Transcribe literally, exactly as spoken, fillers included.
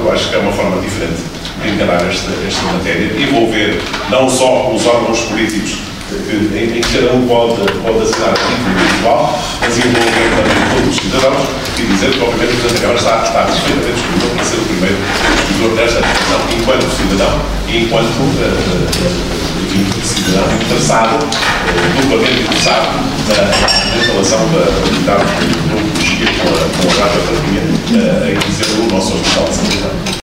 eu acho que é uma forma diferente de encarar esta, esta matéria, envolver não só os órgãos políticos que, em, em que cada um pode, pode assinar a título individual, mas envolver também todos os cidadãos e dizer que, obviamente, o Presidente da Câmara está, está perfeitamente disponível para ser o primeiro discussor desta discussão, enquanto cidadão e enquanto uh, enfim, cidadão interessado, uh, duplamente interessado na, na instalação da unidade de tecnologia com a, com a rádio uh, a dizer o nosso hospital de sanidade.